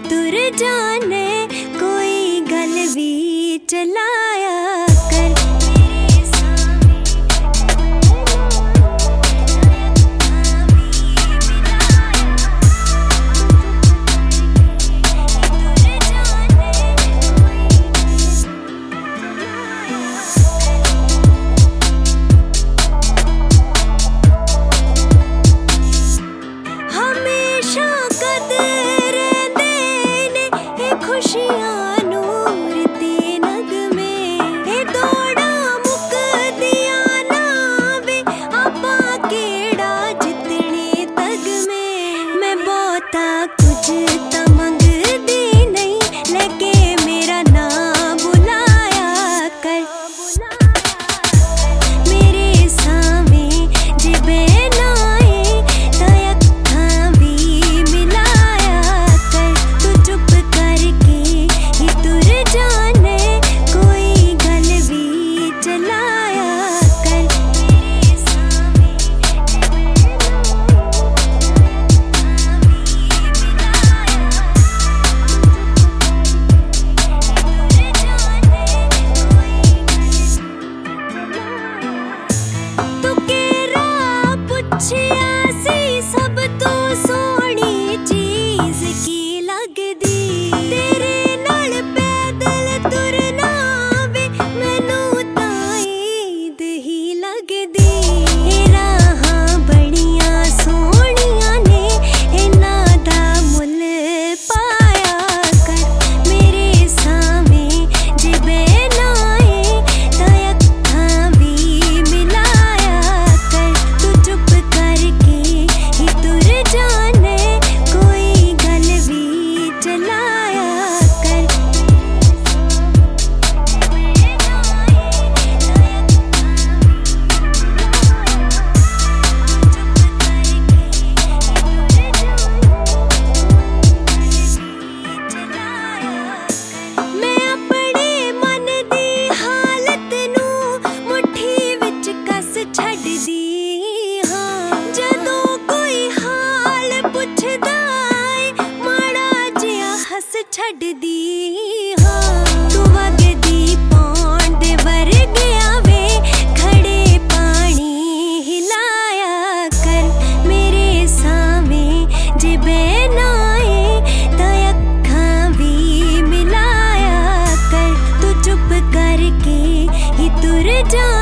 तुर जाने कोई गल भी चलाया कर। खुशियां नूर दे नगमे दौड़ा मुक दिया ना वे आपा केड़ा जितने तग में। मैं बहुता कुछ तो मंगदी नहीं लेके मेरा नाम बुलाया कर। मेरे सामे जिबे नाए तो अखां भी मिलाया कर। तू चुप करके तुर जाने कोई गल भी चलाया कर। तू केरा पुछया सी सब तो सोहनी चीज की लगदी। तेरे नाल पैदल तुरना वे मैनू तां ईद ही लगदी। राहां बड़ियां सोहणियां ने इन्हां दा मुल पाया कर। मेरे सामे जिबे नाए तां अखां भी मिलाया कर। तू चुप करके ही तुर जाने कोई गल भी चलाया कर। मैं अपने मन दी हालत नू मुट्ठी विच कस छड्डदी हां। जदों कोई हाल पुछदा ऐ माड़ा जिहा हस छड्डदी हां। तू वगदी पौंड दे वर्गिया वे खड़े पानी हिलाया कर। मेरे सामे जिबे नाए तां अखां भी मिलाया कर। तू चुप करके ही तुर जा